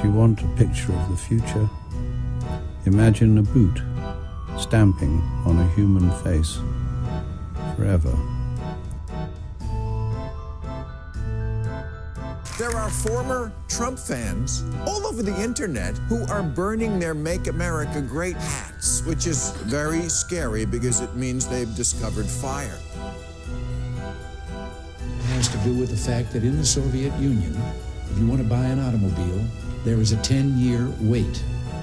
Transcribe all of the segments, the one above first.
If you want a picture of the future, imagine a boot stamping on a human face forever. There are former Trump fans all over the internet who are burning their Make America Great hats, which is very scary because it means they've discovered fire. It has to do with the fact that in the Soviet Union, if you want to buy an automobile, there is a 10-year wait.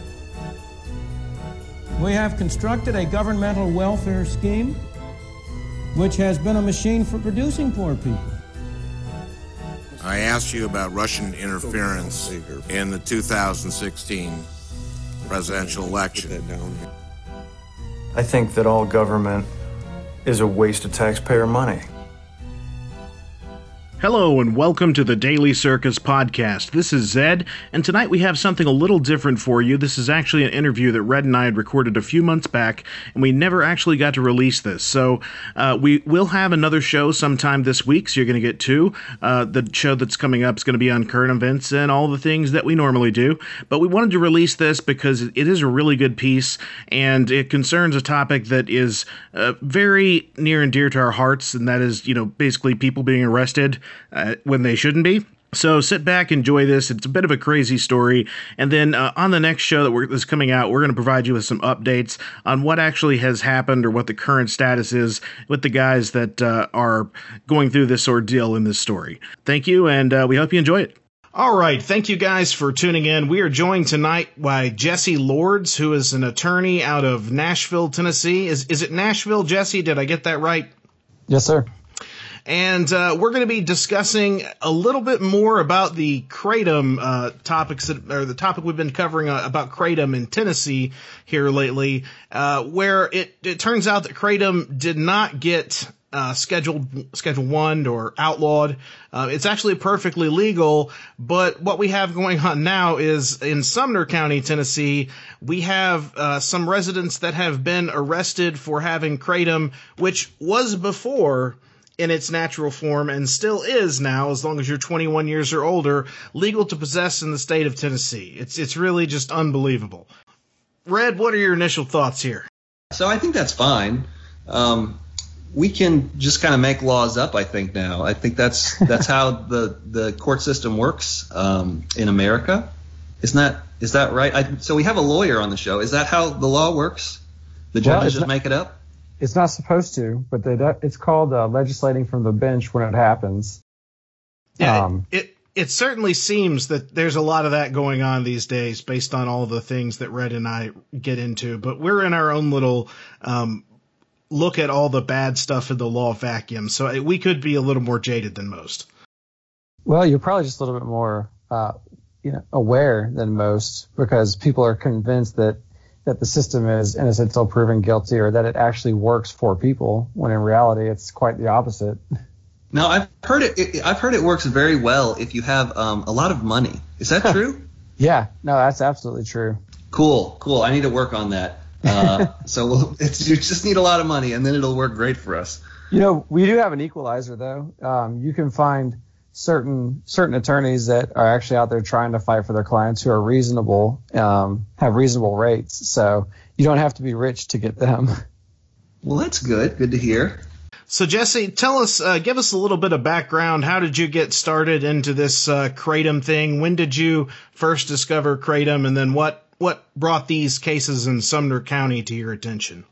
We have constructed a governmental welfare scheme which has been a machine for producing poor people. I asked you about Russian interference in the 2016 presidential election. I think that all government is a waste of taxpayer money. Hello and welcome to the Daily Circus Podcast. This is Zed, and tonight we have something a little different for you. This is actually an interview that Red and I had recorded a few months back, and we never actually got to release this. So we will have another show sometime this week, so you're going to get two. The show that's coming up is going to be on current events and all the things that we normally do. But we wanted to release this because it is a really good piece, and it concerns a topic that is very near and dear to our hearts, and that is, basically people being arrested when they shouldn't be. So sit back, enjoy this. It's a bit of a crazy story. And then on the next show that's coming out, we're going to provide you with some updates on what actually has happened or what the current status is with the guys that are going through this ordeal in this story. Thank you, and we hope you enjoy it. All right. Thank you guys for tuning in. We are joined tonight by Jesse Lords, who is an attorney out of Nashville, Tennessee. Is it Nashville, Jesse? Did I get that right? Yes, sir. And we're going to be discussing a little bit more about the Kratom topics, or the topic we've been covering about Kratom in Tennessee here lately, where it turns out that Kratom did not get Schedule 1 or outlawed. It's actually perfectly legal, but what we have going on now is in Sumner County, Tennessee, we have some residents that have been arrested for having Kratom, which was before in its natural form and still is now, as long as you're 21 years or older, legal to possess in the state of Tennessee. It's really just unbelievable. Red, what are your initial thoughts here? So I think that's fine. We can just kind of make laws up, I think, now. I think that's how the court system works in America. Is that right? So we have a lawyer on the show. Is that how the law works? The judges just make it up? It's not supposed to, but it's called legislating from the bench when it happens. Yeah, it certainly seems that there's a lot of that going on these days based on all the things that Red and I get into. But we're in our own little look at all the bad stuff in the law vacuum. So we could be a little more jaded than most. Well, you're probably just a little bit more aware than most, because people are convinced that the system is innocent until proven guilty, or that it actually works for people, when in reality it's quite the opposite. No, I've heard it works very well if you have a lot of money. Is that true? Yeah, no, that's absolutely true. Cool. I need to work on that. So you just need a lot of money, and then it'll work great for us. We do have an equalizer, though. You can find certain attorneys that are actually out there trying to fight for their clients who are reasonable, have reasonable rates. So you don't have to be rich to get them. Well, that's good. Good to hear. So Jesse, tell us, give us a little bit of background. How did you get started into this Kratom thing? When did you first discover Kratom, and then what brought these cases in Sumner County to your attention?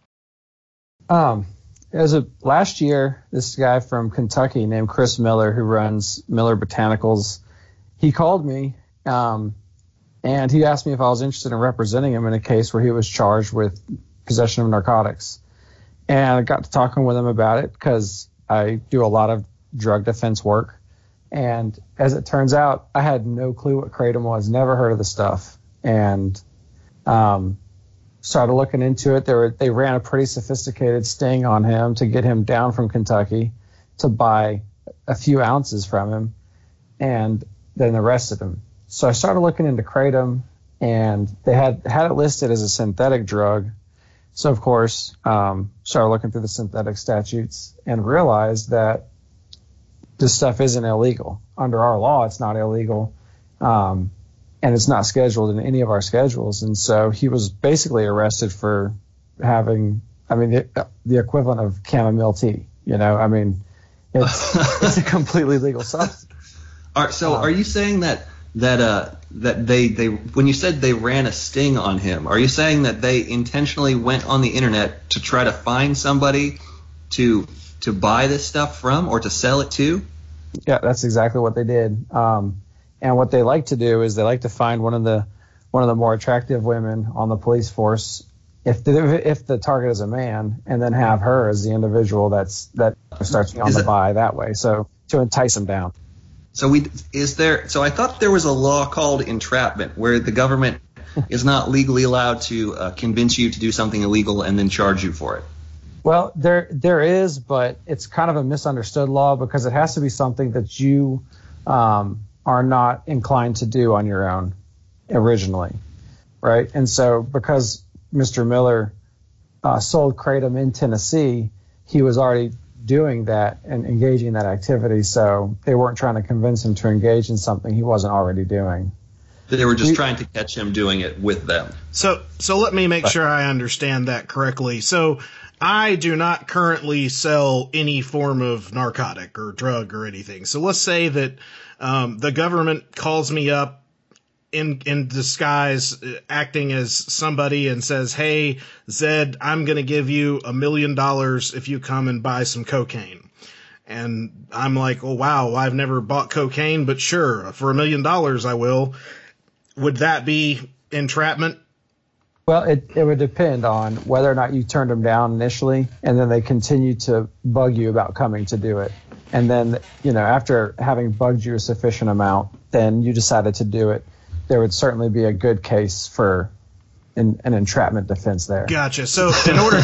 Last year, this guy from Kentucky named Chris Miller, who runs Miller Botanicals, he called me, and he asked me if I was interested in representing him in a case where he was charged with possession of narcotics. And I got to talking with him about it because I do a lot of drug defense work. And as it turns out, I had no clue what Kratom was, never heard of the stuff. And started looking into it. They ran a pretty sophisticated sting on him to get him down from Kentucky to buy a few ounces from him, and then arrested him. So I started looking into Kratom, and they had it listed as a synthetic drug. So, of course, started looking through the synthetic statutes and realized that this stuff isn't illegal. Under our law, it's not illegal. and it's not scheduled in any of our schedules. And so he was basically arrested for having, the equivalent of chamomile tea. It's a completely legal substance. Are you saying that they when you said they ran a sting on him, are you saying that they intentionally went on the internet to try to find somebody to buy this stuff from or to sell it to? Yeah, that's exactly what they did. And what they like to do is they like to find one of the more attractive women on the police force, if the target is a man, and then have her as the individual that starts on the buy that way. So to entice them down. So I thought there was a law called entrapment where the government is not legally allowed to convince you to do something illegal and then charge you for it. Well, there is, but it's kind of a misunderstood law because it has to be something that you are not inclined to do on your own originally, right? And so because Mr. Miller sold kratom in Tennessee, he was already doing that and engaging in that activity, so they weren't trying to convince him to engage in something he wasn't already doing. They were just trying to catch him doing it with them. So let me make sure I understand that correctly. So I do not currently sell any form of narcotic or drug or anything. So let's say that the government calls me up in disguise, acting as somebody, and says, "Hey, Zed, I'm going to give you $1 million if you come and buy some cocaine." And I'm like, "Oh, wow, I've never bought cocaine, but sure, for $1 million I will." Would that be entrapment? Well, it would depend on whether or not you turned them down initially, and then they continue to bug you about coming to do it. And then, after having bugged you a sufficient amount, then you decided to do it. There would certainly be a good case for an entrapment defense there. Gotcha. So in order,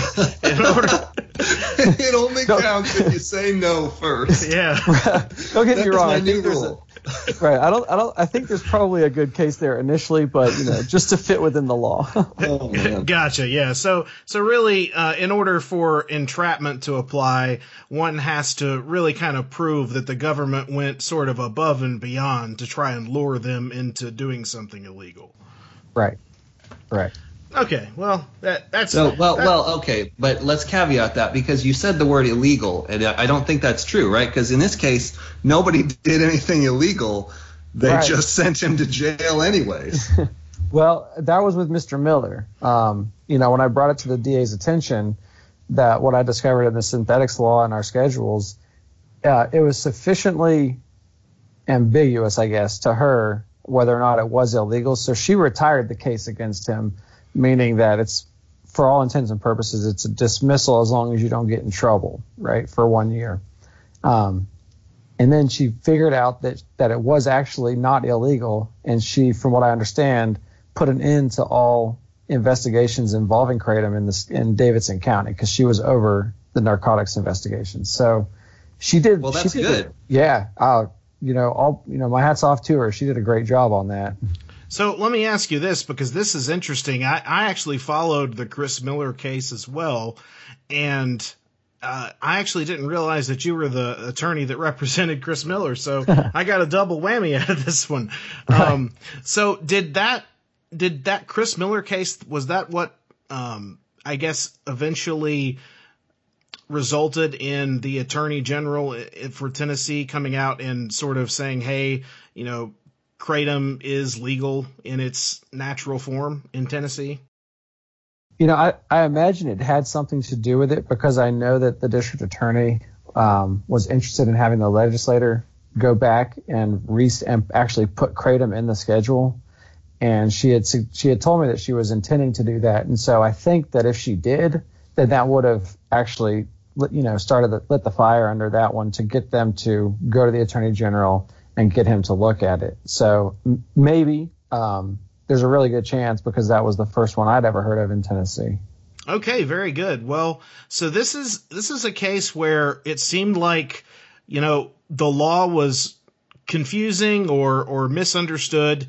it only counts if you say no first. Yeah. Don't get me wrong. That's my new rule. Right. I think there's probably a good case there initially, but just to fit within the law. Oh, man. Gotcha. Yeah. So really, in order for entrapment to apply, one has to really kind of prove that the government went sort of above and beyond to try and lure them into doing something illegal. Right. Okay. Well, that's so well. Okay, but let's caveat that because you said the word illegal, and I don't think that's true, right? Because in this case, nobody did anything illegal. They just sent him to jail anyways. Well, that was with Mr. Miller. When I brought it to the DA's attention that what I discovered in the synthetics law and our schedules, it was sufficiently ambiguous, I guess, to her whether or not it was illegal. So she retired the case against him, meaning that it's, for all intents and purposes, it's a dismissal as long as you don't get in trouble, right, for 1 year. And then she figured out that it was actually not illegal, and she, from what I understand, put an end to all investigations involving kratom in Davidson County because she was over the narcotics investigations. So she did. Well, that's good. Yeah. My hat's off to her. She did a great job on that. So let me ask you this, because this is interesting. I actually followed the Chris Miller case as well, and I actually didn't realize that you were the attorney that represented Chris Miller, so I got a double whammy out of this one. So did that Chris Miller case, was that what I guess eventually resulted in the Attorney General for Tennessee coming out and sort of saying, hey, kratom is legal in its natural form in Tennessee? I imagine it had something to do with it because I know that the district attorney was interested in having the legislator go back and actually put kratom in the schedule. And she had told me that she was intending to do that. And so I think that if she did, then that would have actually, lit the fire under that one to get them to go to the attorney general and get him to look at it. So maybe there's a really good chance because that was the first one I'd ever heard of in Tennessee. Okay, very good. Well, so this is a case where it seemed like, the law was confusing or misunderstood.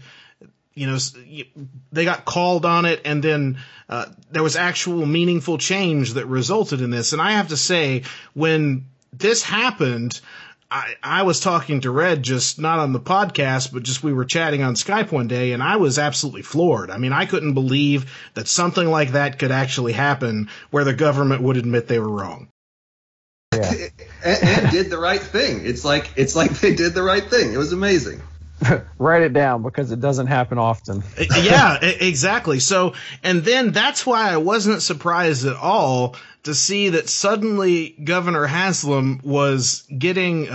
They got called on it, and then there was actual meaningful change that resulted in this. And I have to say, when this happened, I was talking to Red, just not on the podcast, but just we were chatting on Skype one day, and I was absolutely floored. I mean, I couldn't believe that something like that could actually happen where the government would admit they were wrong. Yeah. and did the right thing. It's like they did the right thing. It was amazing. Write it down because it doesn't happen often. Yeah, exactly. So, and then that's why I wasn't surprised at all to see that suddenly Governor Haslam was getting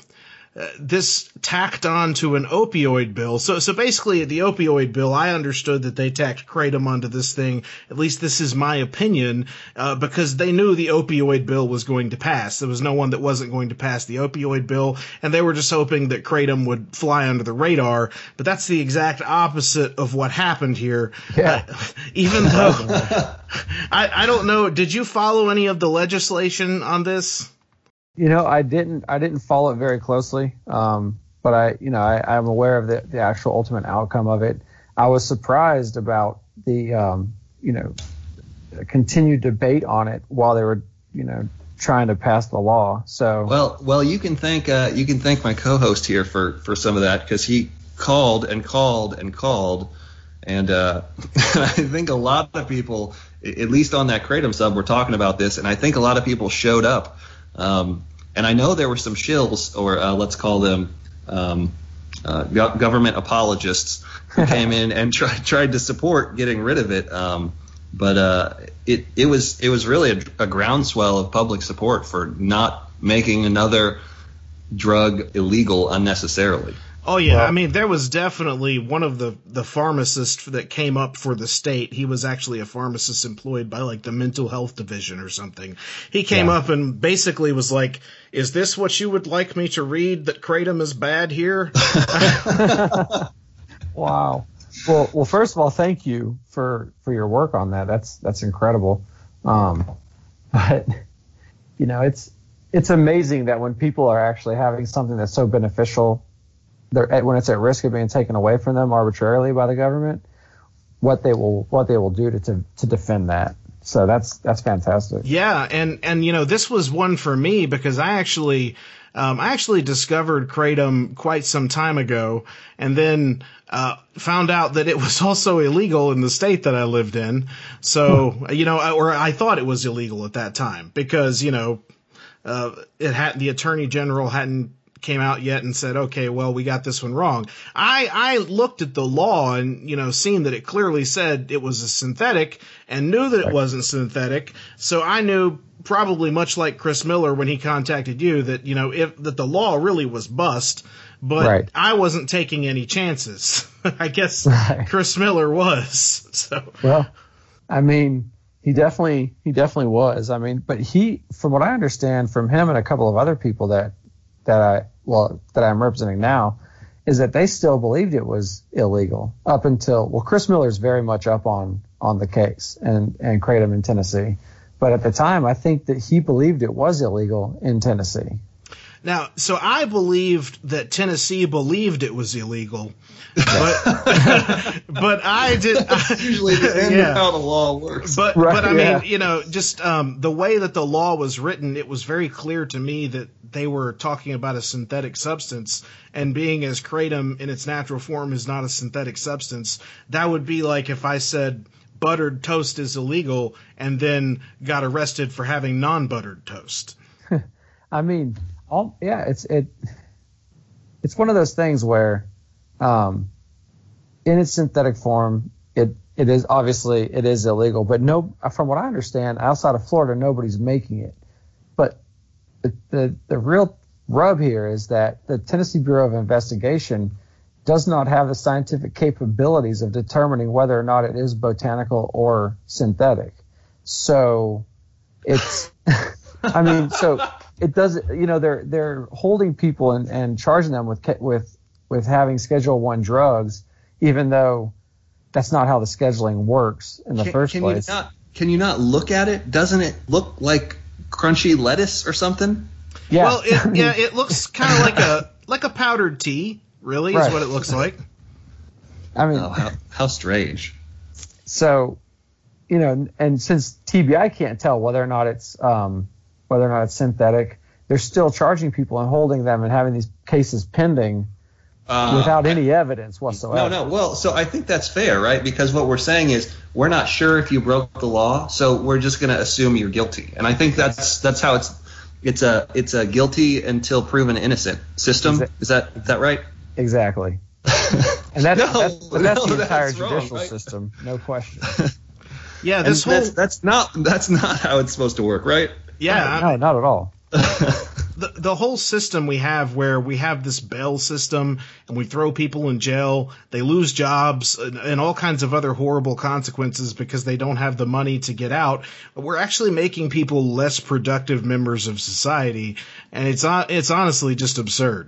this tacked on to an opioid bill. So basically the opioid bill, I understood that they tacked kratom onto this thing. At least this is my opinion, because they knew the opioid bill was going to pass. There was no one that wasn't going to pass the opioid bill, and they were just hoping that kratom would fly under the radar. But that's the exact opposite of what happened here. Yeah. Even though I don't know, did you follow any of the legislation on this? You know, I didn't follow it very closely, but I'm aware of the actual ultimate outcome of it. I was surprised about the continued debate on it while they were trying to pass the law. So well, you can thank my co-host here for some of that, because he called and called and called, and I think a lot of people, at least on that Kratom sub, were talking about this, and I think a lot of people showed up. And I know there were some shills, or let's call them government apologists, who came in and tried to support getting rid of it. But it was really a groundswell of public support for not making another drug illegal unnecessarily. Oh, yeah. Well, I mean, there was definitely one of the pharmacists that came up for the state. He was actually a pharmacist employed by, like, the mental health division or something. He came up and basically was like, is this what you would like me to read, that kratom is bad here? Wow. Well, first of all, thank you for your work on that. That's incredible. But, it's amazing that when people are actually having something that's so beneficial, when it's at risk of being taken away from them arbitrarily by the government, what they will do to defend that. So that's fantastic. Yeah, and this was one for me because I actually discovered kratom quite some time ago, and then found out that it was also illegal in the state that I lived in. So or I thought it was illegal at that time because the Attorney General hadn't came out yet and said, okay, well, we got this one wrong. I looked at the law and, seen that it clearly said it was a synthetic and knew that it wasn't synthetic. So I knew, probably much like Chris Miller when he contacted you, that, that the law really was bust, but I wasn't taking any chances. I guess Chris Miller was. So, well, I mean, he definitely was. I mean, but from what I understand from him and a couple of other people that I'm representing now, is that they still believed it was illegal up until, Chris Miller's very much up on the case and kratom in Tennessee. But at the time, I think that he believed it was illegal in Tennessee. Now, so I believed that Tennessee believed it was illegal, but I did. That's usually the end of how the law works. But I mean, just the way that the law was written, it was very clear to me that they were talking about a synthetic substance, and being as kratom in its natural form is not a synthetic substance, that would be like if I said buttered toast is illegal and then got arrested for having non-buttered toast. I mean, it's one of those things where, in its synthetic form, it is obviously it is illegal. But from what I understand, outside of Florida, nobody's making it. But the real rub here is that the Tennessee Bureau of Investigation does not have the scientific capabilities of determining whether or not it is botanical or synthetic. So it's, I mean, so it does, they're holding people and charging them with having Schedule I drugs, even though that's not how the scheduling works in the first place. Can you not look at it? Doesn't it look like crunchy lettuce or something? Yeah. Well, it looks kind of like a powdered tea. Really, is what it looks like. I mean, how strange. So, and since TBI can't tell whether or not it's synthetic, they're still charging people and holding them and having these cases pending without any evidence whatsoever. No. Well, so I think that's fair, right? Because what we're saying is we're not sure if you broke the law, so we're just going to assume you're guilty. And I think that's how it's a guilty until proven innocent system. Is that right? Exactly. And that's the entire wrong, judicial right? system, no question. Yeah, that's not how it's supposed to work, right? Yeah, no, not at all. The whole system we have, where we have this bail system and we throw people in jail, they lose jobs and all kinds of other horrible consequences because they don't have the money to get out. We're actually making people less productive members of society, and it's honestly just absurd.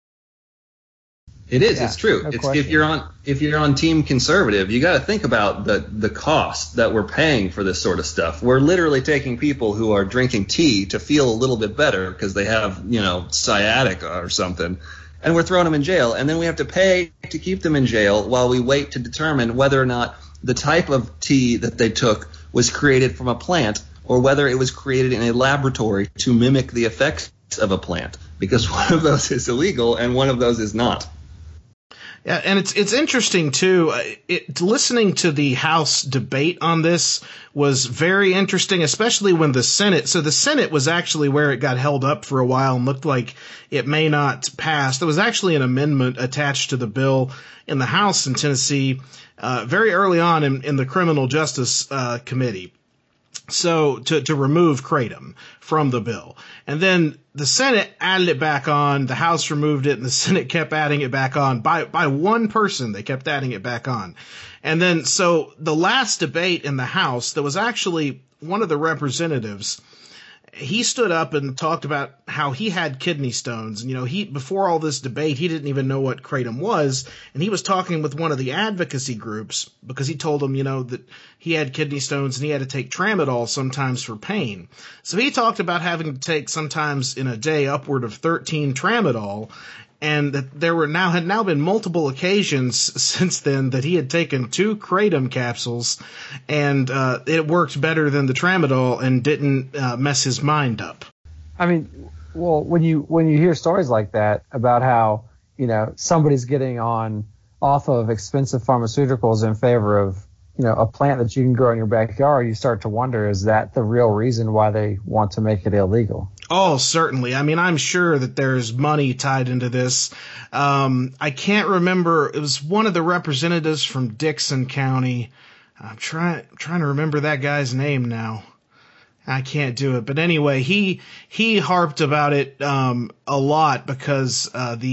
It is. Yeah, it's true. no It's question. if you're on Team Conservative, you got to think about the cost that we're paying for this sort of stuff. We're literally taking people who are drinking tea to feel a little bit better because they have sciatica or something, and we're throwing them in jail. And then we have to pay to keep them in jail while we wait to determine whether or not the type of tea that they took was created from a plant or whether it was created in a laboratory to mimic the effects of a plant. Because one of those is illegal and one of those is not. Yeah, and it's interesting too. Listening to the House debate on this was very interesting, especially when the Senate. So the Senate was actually where it got held up for a while and looked like it may not pass. There was actually an amendment attached to the bill in the House in Tennessee very early on in the Criminal Justice Committee. So to remove kratom from the bill. And then the Senate added it back on, the House removed it, and the Senate kept adding it back on. By one person, they kept adding it back on. And then so the last debate in the House, there was actually one of the representatives, he stood up and talked about how he had kidney stones. And, before all this debate, he didn't even know what kratom was. And he was talking with one of the advocacy groups because he told them, that he had kidney stones and he had to take tramadol sometimes for pain. So he talked about having to take sometimes in a day upward of 13 tramadol. And that there had now been multiple occasions since then that he had taken 2 kratom capsules, and it worked better than the tramadol and didn't mess his mind up. I mean, well, when you hear stories like that about how somebody's getting off of expensive pharmaceuticals in favor of a plant that you can grow in your backyard, you start to wonder, is that the real reason why they want to make it illegal? Oh, certainly. I mean, I'm sure that there's money tied into this. I can't remember. It was one of the representatives from Dixon County. I'm trying to remember that guy's name now. I can't do it. But anyway, he harped about it a lot because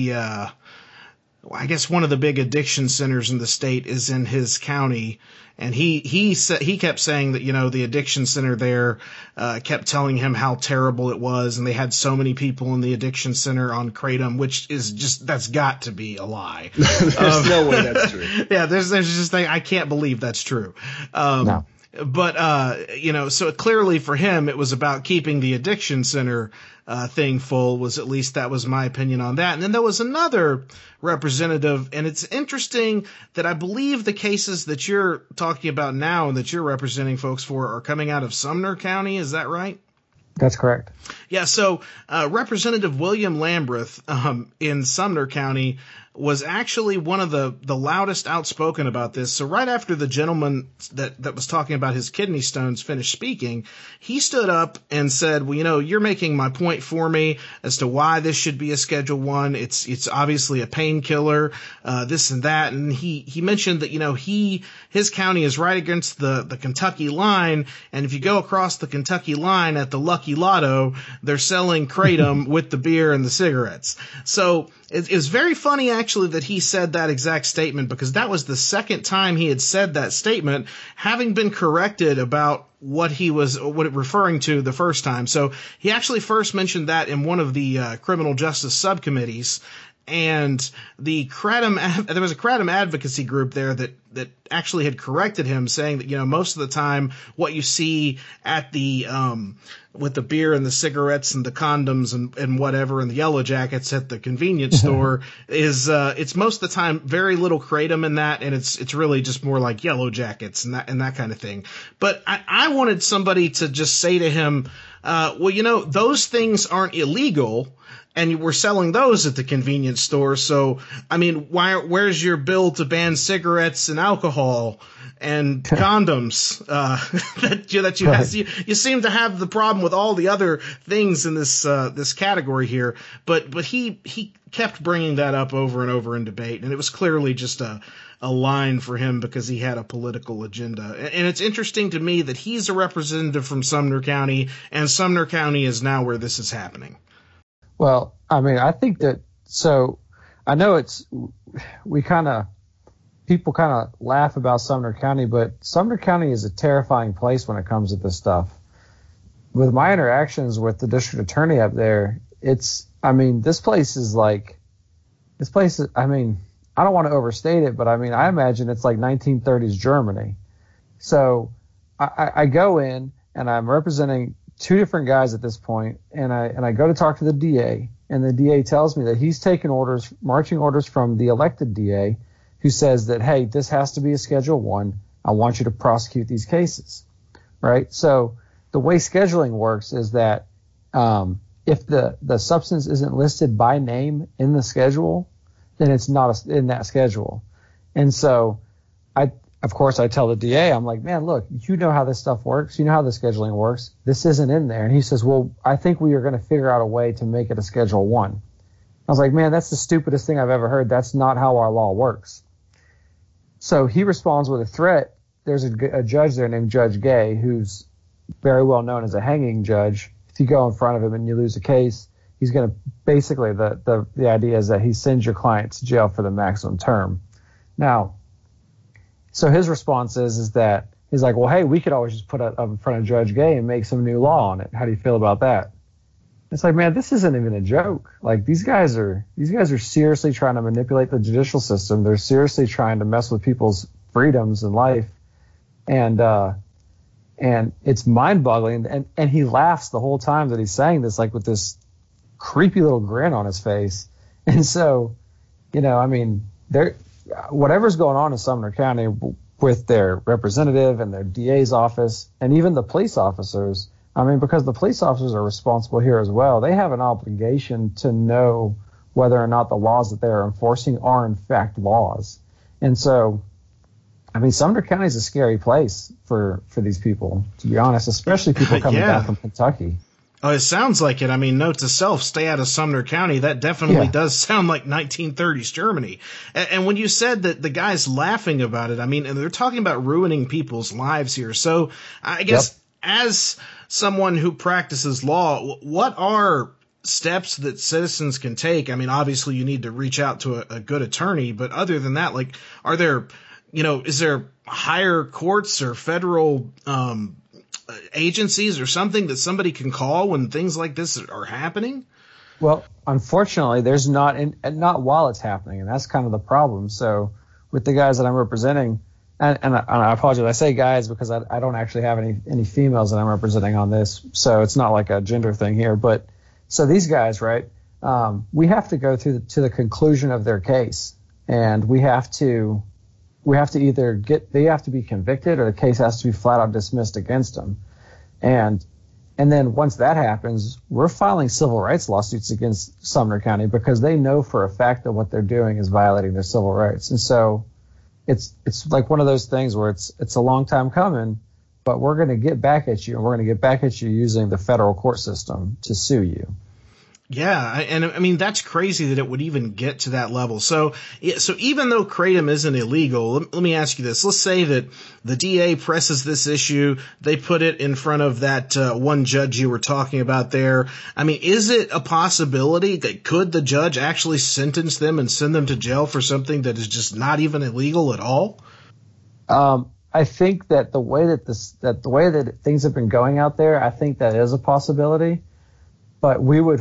I guess one of the big addiction centers in the state is in his county. And he kept saying that, the addiction center there kept telling him how terrible it was, and they had so many people in the addiction center on kratom, which is that's got to be a lie. There's no way that's true. Yeah, there's just I can't believe that's true. No. But so clearly for him it was about keeping the addiction center thing full. At least that was my opinion on that. And then there was another representative, and it's interesting that I believe the cases that you're talking about now and that you're representing folks for are coming out of Sumner County. Is that right? That's correct. Yeah. So Representative William Lambreth in Sumner County was actually one of the loudest outspoken about this. So right after the gentleman that was talking about his kidney stones finished speaking, he stood up and said, well, you're making my point for me as to why this should be a Schedule I. It's obviously a painkiller, this and that. And he mentioned that, his county is right against the Kentucky line. And if you go across the Kentucky line at the Lucky Lotto, they're selling kratom with the beer and the cigarettes. So it was very funny, actually, that he said that exact statement, because that was the second time he had said that statement, having been corrected about what it referring to the first time. So he actually first mentioned that in one of the criminal justice subcommittees. And there was a kratom advocacy group there that actually had corrected him, saying that, most of the time what you see at the with the beer and the cigarettes and the condoms and whatever and the yellow jackets at the convenience store is it's most of the time very little kratom in that, and it's really just more like yellow jackets and that kind of thing. But I wanted somebody to just say to him, well, those things aren't illegal, and we're selling those at the convenience store. So, I mean, where's your bill to ban cigarettes and alcohol and condoms? That you have. You seem to have the problem with all the other things in this category here. But he kept bringing that up over and over in debate, and it was clearly just a line for him because he had a political agenda. And it's interesting to me that he's a representative from Sumner County, and Sumner County is now where this is happening. Well, I mean, I think that, so I know people kind of laugh about Sumner County, but Sumner County is a terrifying place when it comes to this stuff. With my interactions with the district attorney up there, this place is, I mean, I don't want to overstate it, but I mean, I imagine it's like 1930s Germany. So I go in and I'm representing two different guys at this point, and I go to talk to the DA, and the DA tells me that he's taken marching orders from the elected DA, who says that, hey, this has to be a Schedule 1. I want you to prosecute these cases, right? So the way scheduling works is that if the substance isn't listed by name in the schedule, then it's not in that schedule. And so of course, I tell the DA, I'm like, man, look, you know how this stuff works. You know how the scheduling works. This isn't in there. And he says, well, I think we are going to figure out a way to make it a Schedule 1. I was like, man, that's the stupidest thing I've ever heard. That's not how our law works. So he responds with a threat. There's a judge there named Judge Gay, who's very well known as a hanging judge. If you go in front of him and you lose a case, he's going to basically, the idea is that he sends your client to jail for the maximum term. Now, so his response is that he's like, well, hey, we could always just put it up in front of Judge Gay and make some new law on it. How do you feel about that? It's like, man, this isn't even a joke. Like, these guys are seriously trying to manipulate the judicial system. They're seriously trying to mess with people's freedoms in life. And it's mind-boggling. And he laughs the whole time that he's saying this, like with this creepy little grin on his face. And so, I mean, whatever's going on in Sumner County with their representative and their DA's office and even the police officers, I mean, because the police officers are responsible here as well, they have an obligation to know whether or not the laws that they are enforcing are in fact laws. And so, I mean, Sumner County is a scary place for these people, to be honest, especially people coming back from Kentucky. Oh, it sounds like it. I mean, note to self, stay out of Sumner County. That definitely does sound like 1930s Germany. And when you said that the guy's laughing about it, I mean, and they're talking about ruining people's lives here. So I guess as someone who practices law, what are steps that citizens can take? I mean, obviously you need to reach out to a good attorney, but other than that, like, are there, is there higher courts or federal agencies or something that somebody can call when things like this are happening? Well, unfortunately, there's not while it's happening, and that's kind of the problem. So with the guys that I'm representing, and I apologize, I say guys because I don't actually have any females that I'm representing on this, so it's not like a gender thing here. But so these guys, right, we have to go to the conclusion of their case, and we have to either they have to be convicted or the case has to be flat out dismissed against them. And then once that happens, we're filing civil rights lawsuits against Sumner County because they know for a fact that what they're doing is violating their civil rights. And so it's like one of those things where it's a long time coming, but we're going to get back at you, and we're going to get back at you using the federal court system to sue you. Yeah, and I mean, that's crazy that it would even get to that level. So even though Kratom isn't illegal, let me ask you this. Let's say that the DA presses this issue, they put it in front of that one judge you were talking about there. I mean, is it a possibility that could the judge actually sentence them and send them to jail for something that is just not even illegal at all? I think that the way that things have been going out there, I think that is a possibility. But we would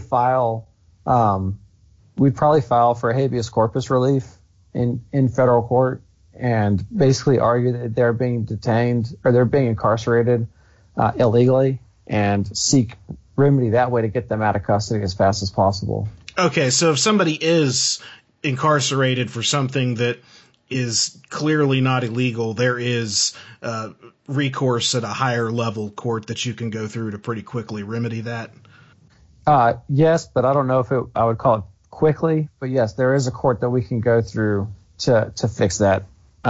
we'd probably file for habeas corpus relief in federal court and basically argue that they're being detained or they're being incarcerated illegally and seek remedy that way to get them out of custody as fast as possible. Okay, so if somebody is incarcerated for something that is clearly not illegal, there is recourse at a higher level court that you can go through to pretty quickly remedy that? Yes, but I don't know if I would call it quickly. But yes, there is a court that we can go through to fix that.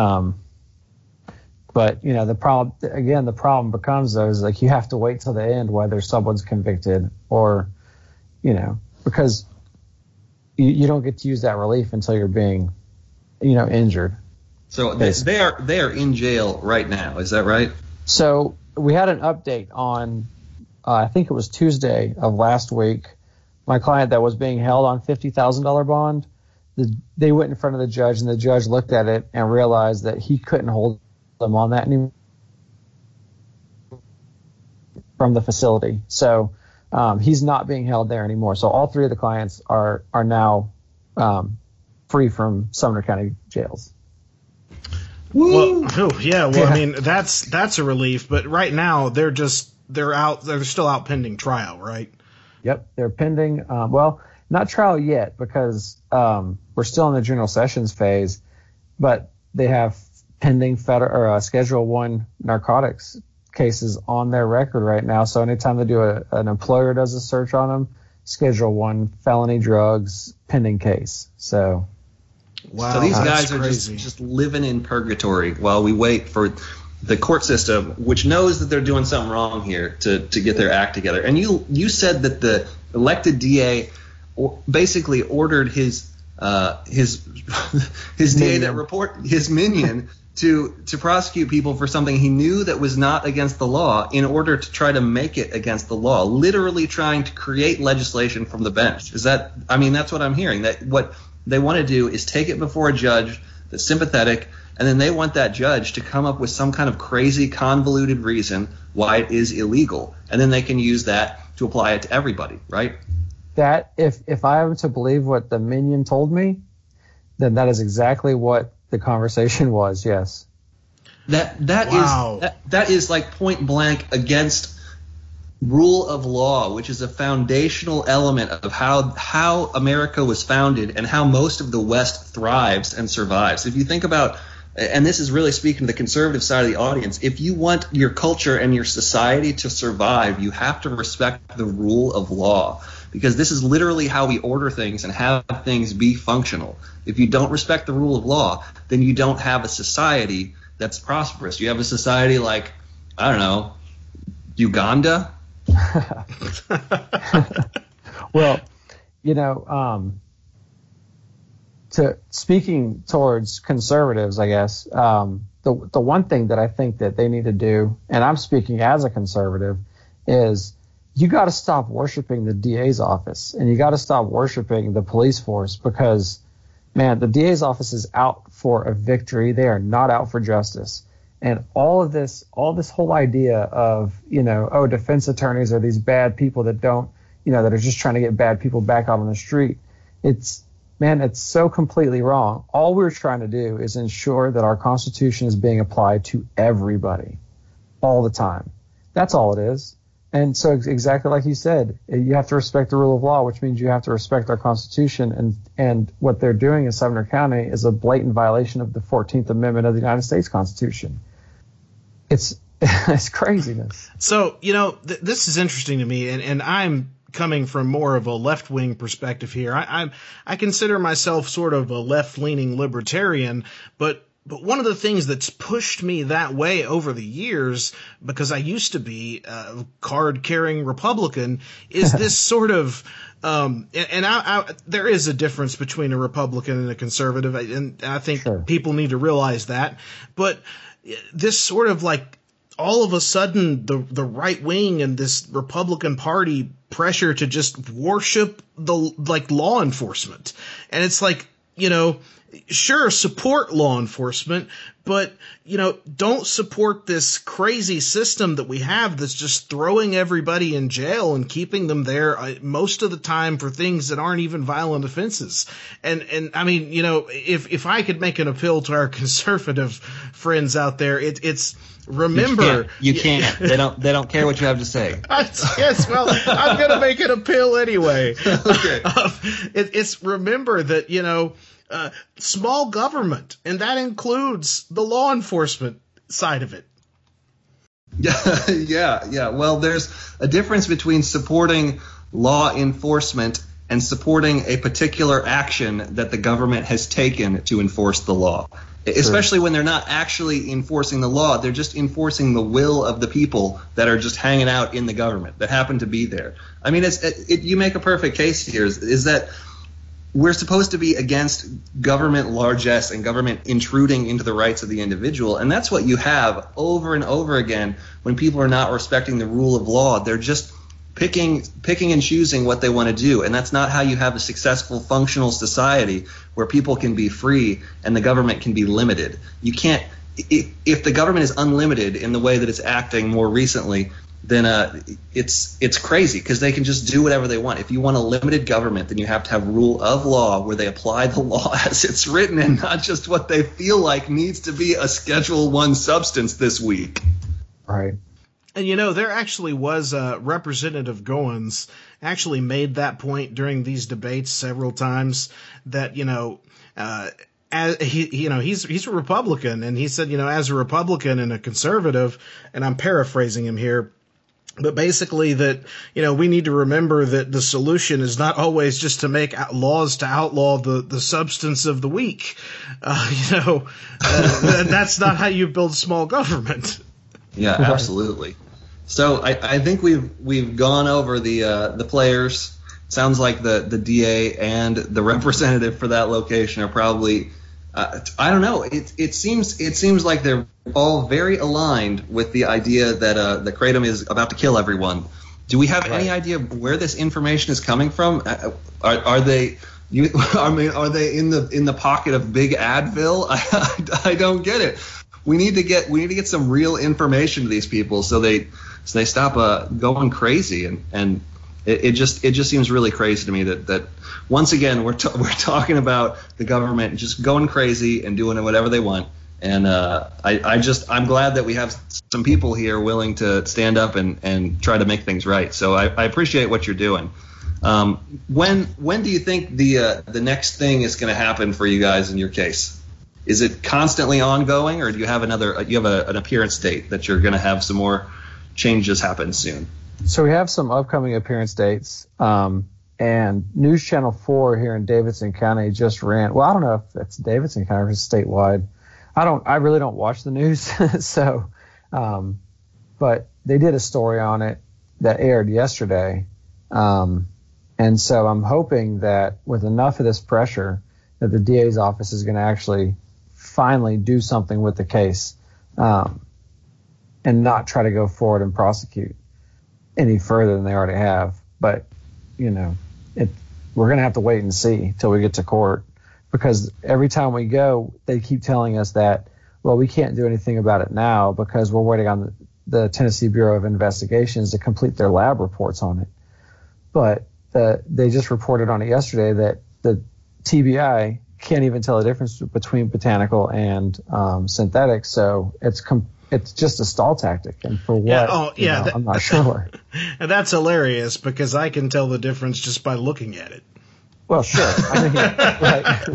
But the problem becomes though is like you have to wait till the end whether someone's convicted or, because you don't get to use that relief until you're being, injured. So they are in jail right now. Is that right? So we had an update on, I think it was Tuesday of last week. My client that was being held on $50,000 bond, they went in front of the judge, and the judge looked at it and realized that he couldn't hold them on that anymore from the facility. So he's not being held there anymore. So all three of the clients are now free from Sumner County jails. Well, I mean, that's a relief. But right now they're still out pending trial, right? Yep, they're pending. Well, not trial yet because we're still in the general sessions phase, but they have pending federal Schedule 1 narcotics cases on their record right now. So anytime they do an employer does a search on them, Schedule 1 felony drugs pending case. So. Wow, so these guys are just living in purgatory while we wait for the court system, which knows that they're doing something wrong here, to get their act together. And you said that the elected DA basically ordered his DA that report his minion to prosecute people for something he knew that was not against the law in order to try to make it against the law, literally trying to create legislation from the bench. That's what I'm hearing, that what they want to do is take it before a judge that's sympathetic, and then they want that judge to come up with some kind of crazy, convoluted reason why it is illegal, and then they can use that to apply it to everybody, right? That, if I am to believe what the minion told me, then that is exactly what the conversation was, yes. That is like point blank against rule of law, which is a foundational element of how America was founded and how most of the West thrives and survives. If you think about, and this is really speaking to the conservative side of the audience, if you want your culture and your society to survive, you have to respect the rule of law, because this is literally how we order things and have things be functional. If you don't respect the rule of law, then you don't have a society that's prosperous. You have a society like, I don't know, Uganda. Well, speaking towards conservatives, I guess, the one thing that I think that they need to do, and I'm speaking as a conservative, is you got to stop worshiping the DA's office, and you got to stop worshiping the police force, because, man, the DA's office is out for a victory. They are not out for justice. And all this whole idea of, defense attorneys are these bad people that don't, that are just trying to get bad people back out on the street. It's so completely wrong. All we're trying to do is ensure that our Constitution is being applied to everybody all the time. That's all it is. And so exactly like you said, you have to respect the rule of law, which means you have to respect our Constitution. And what they're doing in Sumner County is a blatant violation of the 14th Amendment of the United States Constitution. It's craziness. So, this is interesting to me, and I'm coming from more of a left-wing perspective here. I consider myself sort of a left-leaning libertarian, but one of the things that's pushed me that way over the years, because I used to be a card-carrying Republican, is this sort of there is a difference between a Republican and a conservative, and I think people need to realize that. But this sort of like all of a sudden the right wing and this Republican Party pressure to just worship the law enforcement. And it's like, sure, support law enforcement, but, don't support this crazy system that we have that's just throwing everybody in jail and keeping them there most of the time for things that aren't even violent offenses. And I mean, if I could make an appeal to our conservative friends out there, it's remember. You can't. They don't care what you have to say. Yes, well, I'm going to make an appeal anyway. Okay. It's remember that, small government, and that includes the law enforcement side of it. Yeah. Well, there's a difference between supporting law enforcement and supporting a particular action that the government has taken to enforce the law. Sure. Especially when they're not actually enforcing the law. They're just enforcing the will of the people that are just hanging out in the government, that happen to be there. I mean, you make a perfect case here, is that we're supposed to be against government largesse and government intruding into the rights of the individual. And that's what you have over and over again when people are not respecting the rule of law. They're just picking and choosing what they want to do. And that's not how you have a successful, functional society where people can be free and the government can be limited. You can't – if the government is unlimited in the way that it's acting more recently, then it's crazy because they can just do whatever they want. If you want a limited government, then you have to have rule of law where they apply the law as it's written and not just what they feel like needs to be a Schedule I substance this week. Right. And, there actually was Representative Goins actually made that point during these debates several times that, he's a Republican, and he said, as a Republican and a conservative, and I'm paraphrasing him here, but basically that, we need to remember that the solution is not always just to make laws to outlaw the substance of the weak. That's not how you build small government. Yeah, absolutely. So I think we've gone over the players. Sounds like the DA and the representative for that location are probably I don't know. It seems like they're all very aligned with the idea that Kratom is about to kill everyone. Do we have any idea where this information is coming from? Are they? Are they in the pocket of Big Advil? I don't get it. We need to get some real information to these people so they stop going crazy, and it just seems really crazy to me that once again we're talking about the government just going crazy and doing whatever they want, and I'm glad that we have some people here willing to stand up and try to make things right. So I appreciate what you're doing. When do you think the next thing is going to happen for you guys in your case? Is it constantly ongoing, or do you have an appearance date that you're going to have some more changes happen soon? So we have some upcoming appearance dates, and News Channel 4 here in Davidson County just ran. Well, I don't know if it's Davidson County or it's statewide. I really don't watch the news, so but they did a story on it that aired yesterday, and so I'm hoping that with enough of this pressure that the DA's office is going to actually finally do something with the case, and not try to go forward and prosecute any further than they already have. But, we're going to have to wait and see till we get to court, because every time we go, they keep telling us that, well, we can't do anything about it now because we're waiting on the Tennessee Bureau of Investigations to complete their lab reports on it. But they just reported on it yesterday that the TBI can't even tell the difference between botanical and synthetic, so it's just a stall tactic, and for what? I'm not sure. And that's hilarious because I can tell the difference just by looking at it. Well, sure. I mean, right.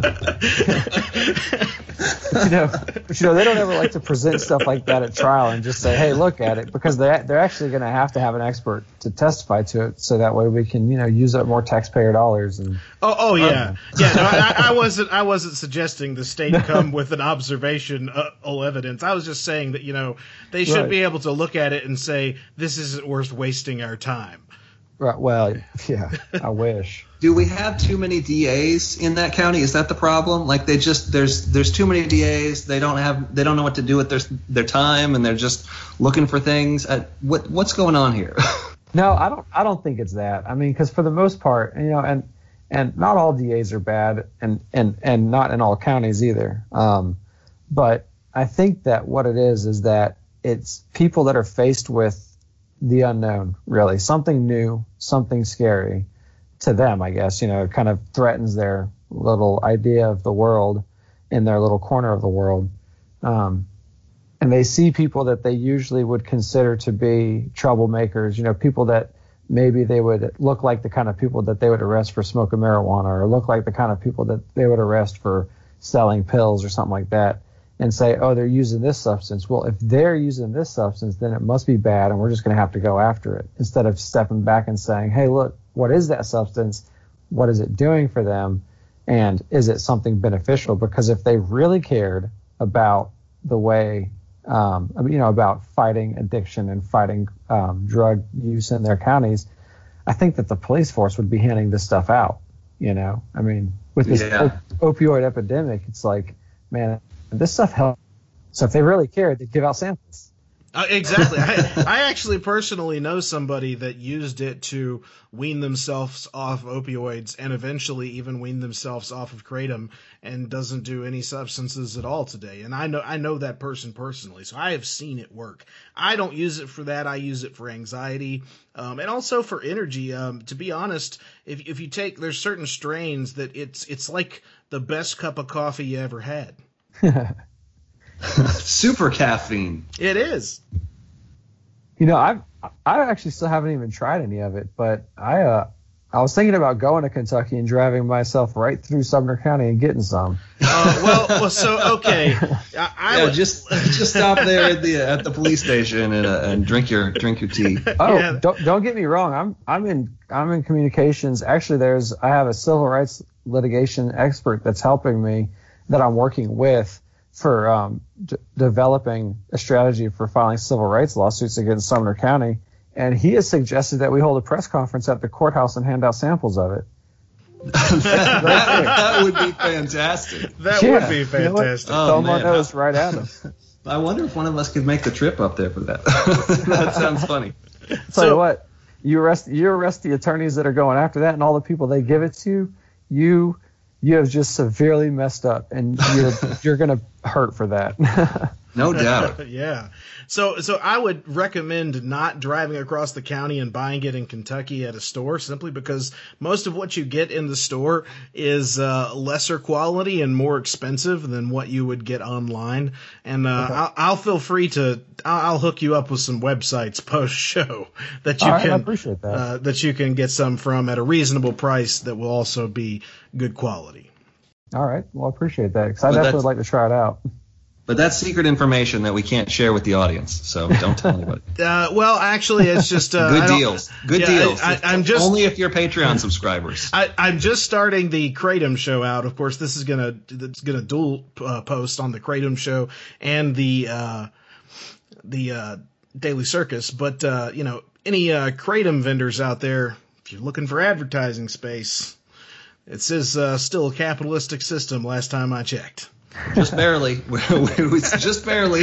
But they don't ever like to present stuff like that at trial and just say, "Hey, look at it," because they're actually going to have an expert to testify to it, so that way we can use up more taxpayer dollars. And yeah. No, I wasn't suggesting the state come with an observation evidence. I was just saying that they should be able to look at it and say this isn't worth wasting our time. Right. Well, yeah. I wish. Do we have too many DAs in that county? Is that the problem? Like there's too many DAs. They don't know what to do with their time, and they're just looking for things. What's going on here? No, I don't think it's that. I mean, because for the most part, and not all DAs are bad, and not in all counties either. But I think that what it is that it's people that are faced with the unknown, really, something new, something scary to them, I guess. It kind of threatens their little idea of the world in their little corner of the world. And they see people that they usually would consider to be troublemakers, people that maybe they would look like the kind of people that they would arrest for smoking marijuana, or look like the kind of people that they would arrest for selling pills or something like that, and say, oh, they're using this substance. Well, if they're using this substance, then it must be bad, and we're just going to have to go after it, instead of stepping back and saying, hey, look, what is that substance? What is it doing for them? And is it something beneficial? Because if they really cared about the way, about fighting addiction and fighting drug use in their counties, I think that the police force would be handing this stuff out. With this opioid epidemic, it's like, man, this stuff helps. So if they really cared, they'd give out samples. Exactly. I actually personally know somebody that used it to wean themselves off opioids and eventually even wean themselves off of kratom, and doesn't do any substances at all today. And I know that person personally, so I have seen it work. I don't use it for that. I use it for anxiety, and also for energy. To be honest, if you take, there's certain strains that it's like the best cup of coffee you ever had. Super caffeine. It is. I actually still haven't even tried any of it, but I was thinking about going to Kentucky and driving myself right through Sumner County and getting some. So okay. Just stop there at the police station and drink your tea. Oh, yeah. Don't get me wrong. I'm in communications. Actually, I have a civil rights litigation expert that's helping me, that I'm working with, for developing a strategy for filing civil rights lawsuits against Sumner County, and he has suggested that we hold a press conference at the courthouse and hand out samples of it. That would be fantastic. That would be fantastic. Someone knows right at him. I wonder if one of us could make the trip up there for that. That sounds funny. Tell you what, you arrest the attorneys that are going after that, and all the people they give it to, you have just severely messed up, and you're going to hurt for that. No doubt. Yeah. So I would recommend not driving across the county and buying it in Kentucky at a store, simply because most of what you get in the store is lesser quality and more expensive than what you would get online. And I'll feel free to I'll hook you up with some websites post show that you can, I appreciate that. That you can get some from at a reasonable price that will also be good quality. All right. Well, I appreciate that, because I definitely would like to try it out. But that's secret information that we can't share with the audience, so don't tell anybody. Well, actually, it's just good deals. Good deals. I'm just only if you're Patreon subscribers. I'm just starting the Kratom show out. Of course, this is gonna dual post on the Kratom show and the Daily Circus. But any Kratom vendors out there, if you're looking for advertising space, it says still a capitalistic system. Last time I checked. Just barely. Just barely.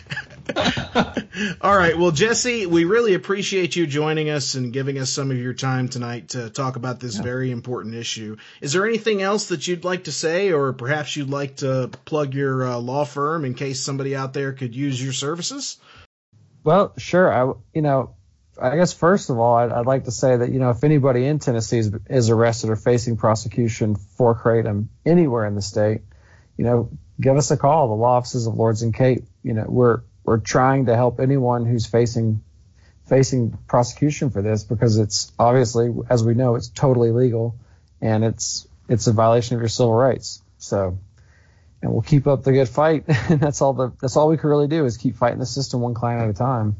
All right. Well, Jesse, we really appreciate you joining us and giving us some of your time tonight to talk about this very important issue. Is there anything else that you'd like to say, or perhaps you'd like to plug your law firm in case somebody out there could use your services? Well, sure. I guess first of all, I'd like to say that, if anybody in Tennessee is arrested or facing prosecution for Kratom anywhere in the state, give us a call. The law offices of Lords and Cape. We're trying to help anyone who's facing prosecution for this, because it's obviously, as we know, it's totally legal, and it's a violation of your civil rights. So, and we'll keep up the good fight. And that's all we can really do, is keep fighting the system one client at a time.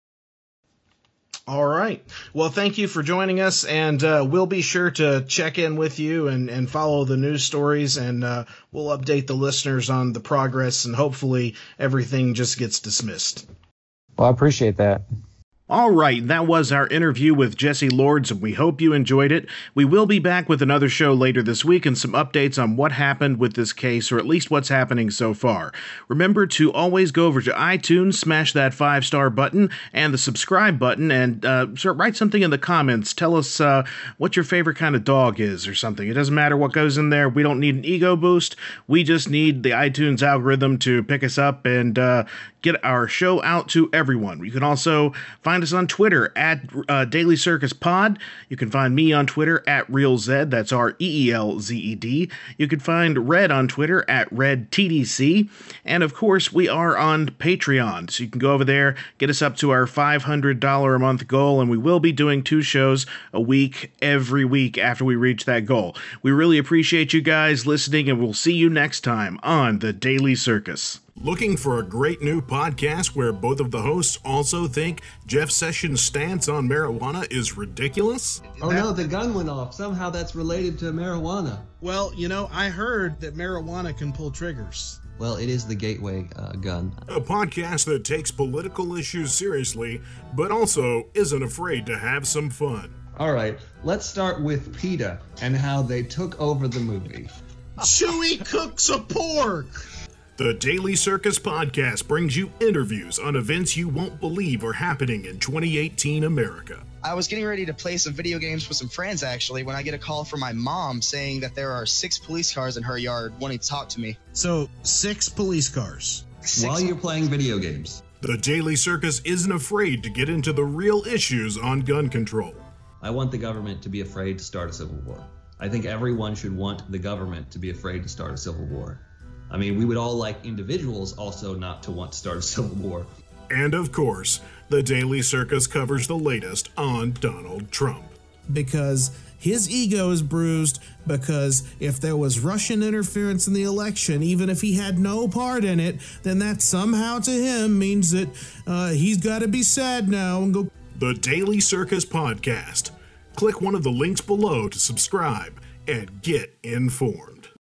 All right. Well, thank you for joining us, and we'll be sure to check in with you and follow the news stories, and we'll update the listeners on the progress, and hopefully everything just gets dismissed. Well, I appreciate that. All right, that was our interview with Jesse Lords, and we hope you enjoyed it. We will be back with another show later this week and some updates on what happened with this case, or at least what's happening so far. Remember to always go over to iTunes, smash that 5-star button and the subscribe button, and write something in the comments. Tell us what your favorite kind of dog is or something. It doesn't matter what goes in there. We don't need an ego boost. We just need the iTunes algorithm to pick us up and get our show out to everyone. You can also find find us on Twitter at Daily Circus Pod. You can find me on Twitter at ReelZed. That's REELZED. You can find Red on Twitter at RedTDC. And of course, we are on Patreon. So you can go over there, get us up to our $500 a month goal, and we will be doing 2 shows a week every week after we reach that goal. We really appreciate you guys listening, and we'll see you next time on The Daily Circus. Looking for a great new podcast where both of the hosts also think Jeff Sessions' stance on marijuana is ridiculous? Oh no, the gun went off. Somehow that's related to marijuana. Well, I heard that marijuana can pull triggers. Well, it is the gateway gun. A podcast that takes political issues seriously, but also isn't afraid to have some fun. All right, let's start with PETA and how they took over the movie. Chewy cooks a pork! The Daily Circus Podcast brings you interviews on events you won't believe are happening in 2018 America. I was getting ready to play some video games with some friends, actually, when I get a call from my mom saying that there are 6 police cars in her yard wanting to talk to me. So, 6 police cars. While you're playing video games. The Daily Circus isn't afraid to get into the real issues on gun control. I want the government to be afraid to start a civil war. I think everyone should want the government to be afraid to start a civil war. I mean, we would all like individuals also not to want to start a civil war. And of course, the Daily Circus covers the latest on Donald Trump. Because his ego is bruised, because if there was Russian interference in the election, even if he had no part in it, then that somehow to him means that he's got to be sad now and go. The Daily Circus Podcast. Click one of the links below to subscribe and get informed.